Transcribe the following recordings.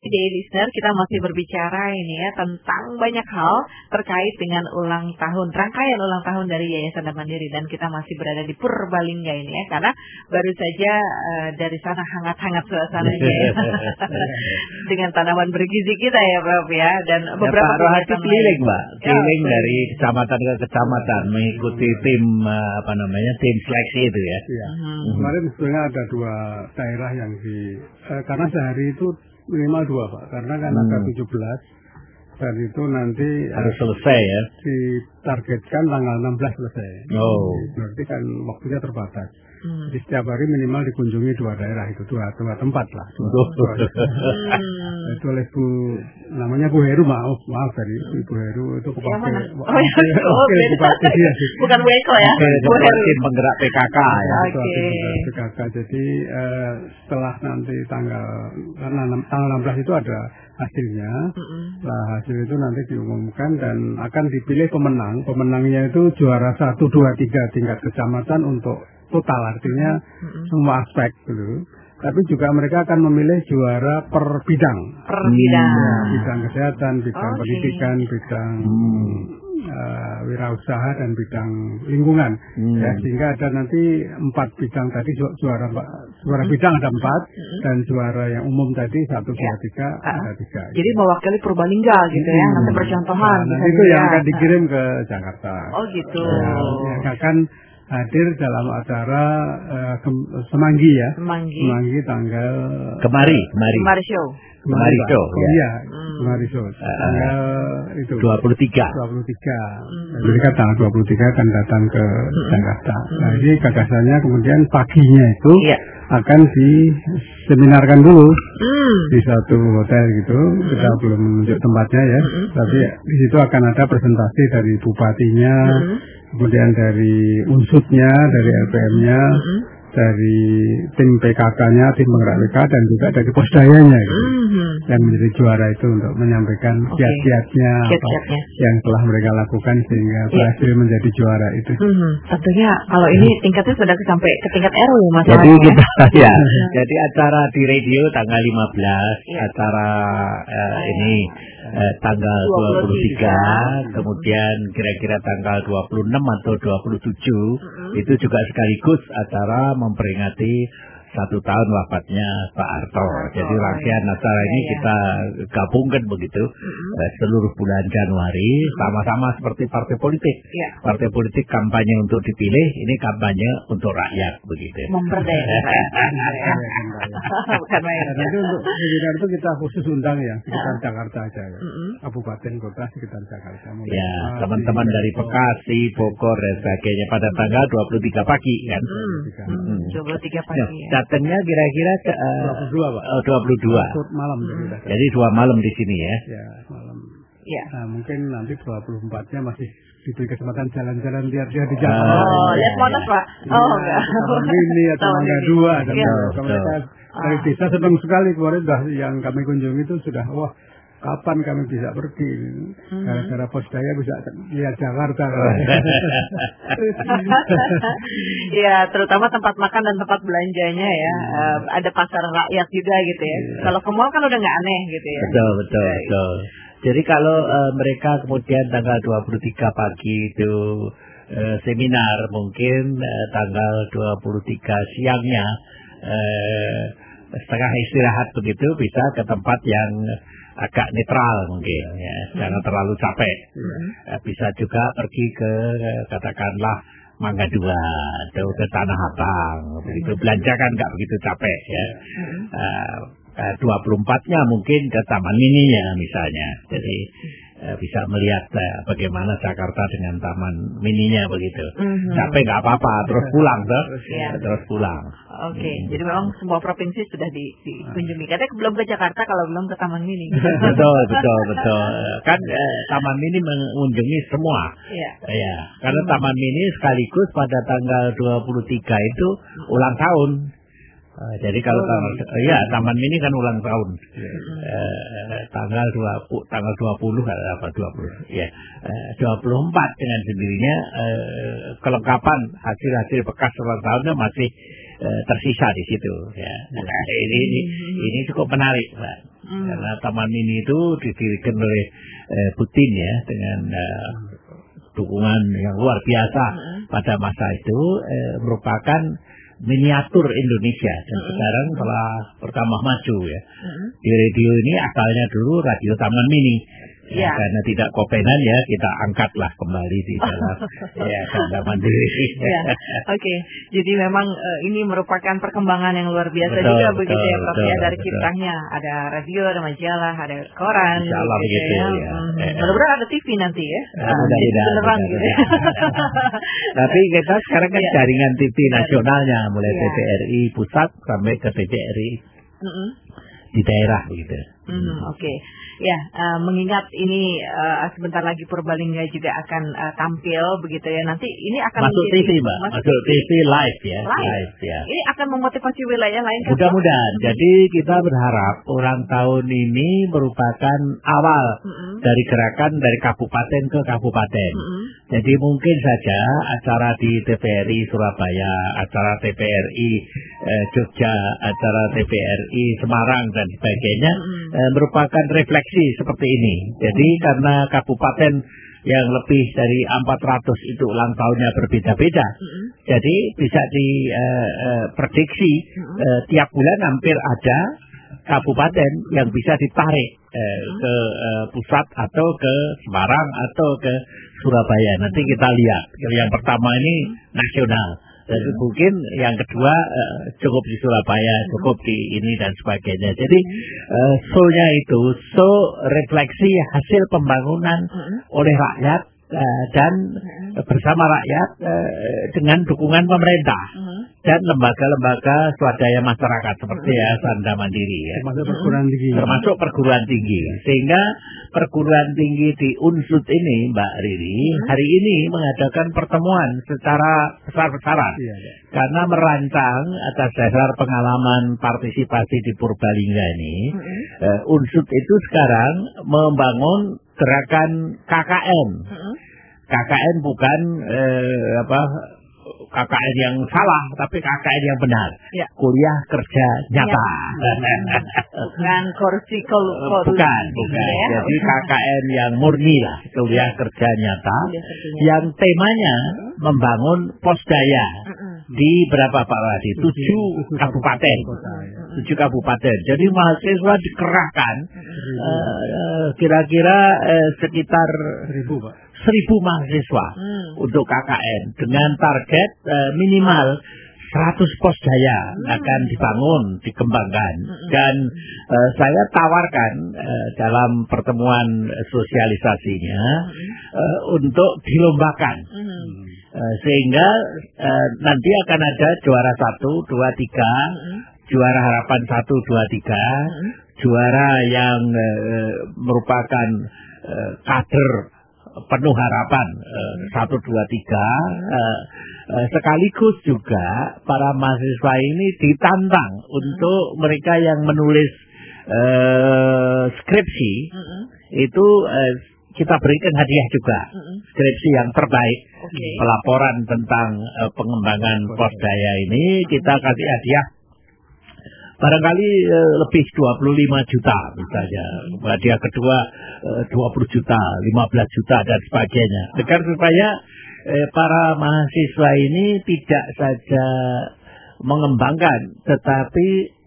Jadi listener, kita masih berbicara ini ya tentang banyak hal terkait dengan ulang tahun, rangkaian ulang tahun dari Yayasan Dharma Mandiri, dan kita masih berada di Purbalingga ini ya, karena baru saja dari sana hangat-hangat suasananya ya. Dengan tanaman bergizi kita ya Prof ya, dan beberapa Pak Rohati keliling Mbak, keliling dari kecamatan ke kecamatan mengikuti tim tim seleksi itu ya. Kemarin sebenarnya ada 2 daerah yang karena sehari itu minimal 2 Pak, karena kan ada 17 dan itu nanti harus selesai ya. Ditargetkan tanggal 16 selesai. Berarti kan waktunya terbatas. Jadi setiap hari minimal dikunjungi 2 daerah itu, 2 tempat lah. Itu oleh Bu, namanya Bu Heru, maaf tadi Bu Heru itu Bupati. Ya. Bukan Bu Eko ya. Bu Heru penggerak PKK ya. PKK. Jadi setelah nanti tanggal 16 itu ada hasilnya. Nah, hasil itu nanti diumumkan dan akan dipilih pemenang. Pemenangnya itu juara 1, 2, 3 tingkat kecamatan untuk total, artinya semua aspek gitu. Tapi juga mereka akan memilih juara per bidang. Bidang kesehatan, bidang pendidikan, bidang wirausaha dan bidang lingkungan. Ya, sehingga ada nanti 4 bidang tadi, juara bidang ada 4 dan juara yang umum tadi 1, 2, 3 ada 3. Jadi mewakili Purbalingga gitu ya, nanti percontohan. Nah, itu yang akan dikirim ke Jakarta. Oh gitu. Yang akan hadir dalam acara Semanggi ya. Semanggi tanggal Kemari show. Kemari show. Iya, Kemari show. Tanggal itu 23. Jadi kan tanggal 23 akan datang ke Jakarta. Nah, jadi gagasannya kemudian paginya itu akan diseminarkan dulu di satu hotel gitu. Kita belum menunjuk tempatnya ya. Tapi di situ akan ada presentasi dari bupatinya, kemudian dari unsutnya, dari LPM-nya, dari tim PKK-nya, tim penggerak PK, dan juga dari Posdayanya gitu. Yang menjadi juara itu untuk menyampaikan kiat-kiatnya yang telah mereka lakukan sehingga berhasil menjadi juara itu. Tentunya kalau ini tingkatnya sudah sampai ke tingkat RW Mas. Jadi kita jadi acara di radio tanggal 15, acara ini tanggal 23, kemudian kira-kira tanggal 26 atau 27 itu juga sekaligus acara memperingati 1 tahun wafatnya Pak Harto. Jadi rangkaian acara ini kita gabungkan begitu seluruh bulan Januari, sama-sama seperti partai politik. Partai politik kampanye untuk dipilih, ini kampanye untuk rakyat begitu. Memberdayakan. Bukan main. Nanti untuk seminar itu kita khusus undang ya sekitar Jakarta aja ya. Kabupaten kota sekitar Jakarta. Ya, teman-teman dari Bekasi, Bogor dan sebagainya pada tanggal 23 pagi kan. 23 pagi. Datangnya kira-kira 22 Pak. 22. Malam. Jadi 2 malam di sini ya. Ya, malam. Nah, mungkin nanti 24-nya masih diberi kesempatan jalan-jalan lihat dia di Jakarta. Lihat Monas Pak. Enggak. Ini atau Mangga 2 dan mereka dari desa senang sekali kemarin yang kami kunjungi itu sudah kapan kami bisa pergi? Gara-gara Posdaya bisa lihat Jakarta. Ya, terutama tempat makan dan tempat belanjanya ya. Ada pasar rakyat juga gitu ya. Kalau ke mall kan udah nggak aneh gitu ya. Betul. Jadi kalau mereka kemudian tanggal 23 pagi itu seminar, mungkin tanggal 23 siangnya setengah istirahat begitu bisa ke tempat yang agak netral mungkin ya, jangan terlalu capek. Bisa juga pergi ke katakanlah Mangga 2 atau ke Tanah Abang begitu, belanja kan nggak begitu capek ya. 24-nya mungkin ke Taman Mininya misalnya, jadi bisa melihat bagaimana Jakarta dengan Taman Mininya begitu. Capek nggak apa-apa, terus pulang terus pulang. Oke, jadi memang semua provinsi sudah dikunjungi. Katanya belum ke Jakarta kalau belum ke Taman Mini. Betul. Kan Taman Mini mengunjungi semua. Ya, karena Taman Mini sekaligus pada tanggal 23 itu ulang tahun. Jadi kalau Taman Mini kan ulang tahun. Tanggal 20 apa 20. Ya. 24 dengan sendirinya kelengkapan hasil bekas ulang tahunnya masih tersisa di situ ya. Ini cukup menarik, Pak. Karena Taman Mini itu didirikan oleh Putin ya dengan dukungan yang luar biasa pada masa itu, merupakan miniatur Indonesia. Dan sekarang telah pertama maju ya. Di radio ini asalnya dulu Radio Taman Mini. Ya, karena tidak kopenan ya, kita angkatlah kembali di dalam Yayasan Mandiri. Oke. Jadi memang ini merupakan perkembangan yang luar biasa juga begitu ya Prof ya, dari kiprahnya. Ada radio, ada majalah, ada koran. Insyaallah begitu ya. Mudah-mudahan ada TV nanti ya. Beneran gitu. Tapi kita sekarang kan jaringan TV nasionalnya, mulai TVRI pusat sampai ke TVRI di daerah begitu. Oke. Ya, mengingat ini sebentar lagi Purbalingga juga akan tampil begitu ya. Nanti ini akan masuk TV, Mbak. Masuk TV live ya. Live ya. Ini akan memotivasi wilayah lain kan? Mudah-mudahan. Jadi kita berharap ulang tahun ini merupakan awal dari gerakan dari kabupaten ke kabupaten. Jadi mungkin saja acara di TVRI Surabaya, acara TVRI Jogja, acara TVRI Semarang dan sebagainya merupakan refleksi seperti ini. Jadi karena kabupaten yang lebih dari 400 itu ulang tahunnya berbeda-beda, jadi bisa diprediksi tiap bulan hampir ada kabupaten yang bisa ditarik ke pusat atau ke Semarang atau ke Surabaya. Nanti kita lihat. Yang pertama ini nasional. Dan mungkin yang kedua cukup di Surabaya, cukup di ini dan sebagainya. Jadi show-nya itu show refleksi hasil pembangunan oleh rakyat dan bersama rakyat dengan dukungan pemerintah dan lembaga-lembaga swadaya masyarakat seperti Yayasan Mandiri ya. Termasuk perguruan tinggi. Sehingga perguruan tinggi di Unsud ini Mbak Riri hari ini mengadakan pertemuan secara besar-besaran karena merancang atas dasar pengalaman partisipasi di Purbalingga ini. Unsud itu sekarang membangun gerakan KKN. KKN bukan KKN yang salah, tapi KKN yang benar. Kuliah kerja nyata. Bukan korupsi. Bukan. Jadi KKN yang murni lah, kuliah kerja nyata. Yang temanya membangun pos daya di berapa Pak Wadi? 7 kabupaten. 7 kabupaten. Jadi mahasiswa dikerahkan kira-kira sekitar 1.000 mahasiswa untuk KKN dengan target minimal 100 pos daya akan dibangun, dikembangkan. Dan saya tawarkan dalam pertemuan sosialisasinya untuk dilombakan. Sehingga nanti akan ada juara 1, 2, 3, juara harapan 1, 2, 3, juara yang merupakan kader penuh harapan 1, 2, 3, sekaligus juga para mahasiswa ini ditantang untuk mereka yang menulis skripsi itu kita berikan hadiah juga, skripsi yang terbaik, pelaporan tentang pengembangan pos daya ini kita kasih hadiah barangkali lebih 25 juta misalnya, hadiah kedua 20 juta, 15 juta dan sebagainya. Agar supaya para mahasiswa ini tidak saja mengembangkan, tetapi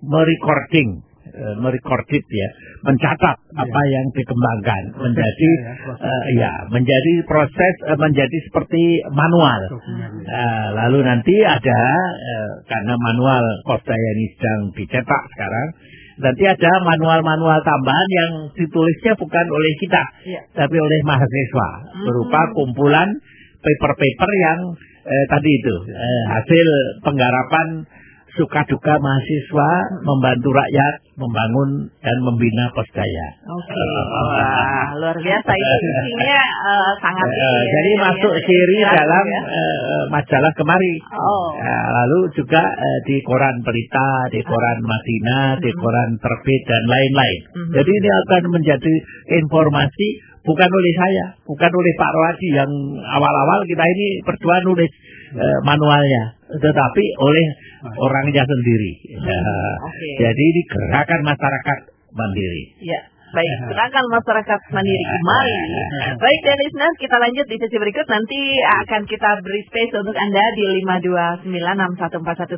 merecorded ya, mencatat apa yang dikembangkan menjadi menjadi proses, menjadi seperti manual. Lalu nanti ada karena manual pos daya ini sedang dicetak sekarang, nanti ada manual-manual tambahan yang ditulisnya bukan oleh kita, tapi oleh mahasiswa berupa kumpulan paper-paper yang tadi itu hasil penggarapan suka duka mahasiswa membantu rakyat membangun dan membina pos daya. Wah, luar biasa itu isinya sangat. Jadi masuk siri dalam majalah Kemari. Lalu juga di koran Pelita, di koran Madinah, di koran Terbit dan lain-lain. Jadi ini akan menjadi informasi bukan oleh saya, bukan oleh Pak Rohadi yang awal-awal kita ini berdua nulis manualnya, tetapi oleh orangnya sendiri. Jadi ini gerakan masyarakat mandiri. Ya. Baik, gerakan masyarakat mandiri. Mari. Baik, dan listeners, kita lanjut di sesi berikut. Nanti akan kita beri space untuk Anda di 529614117,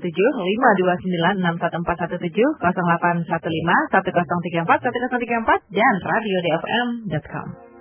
529614117, 0815 1034 1034 dan radiodfm.com.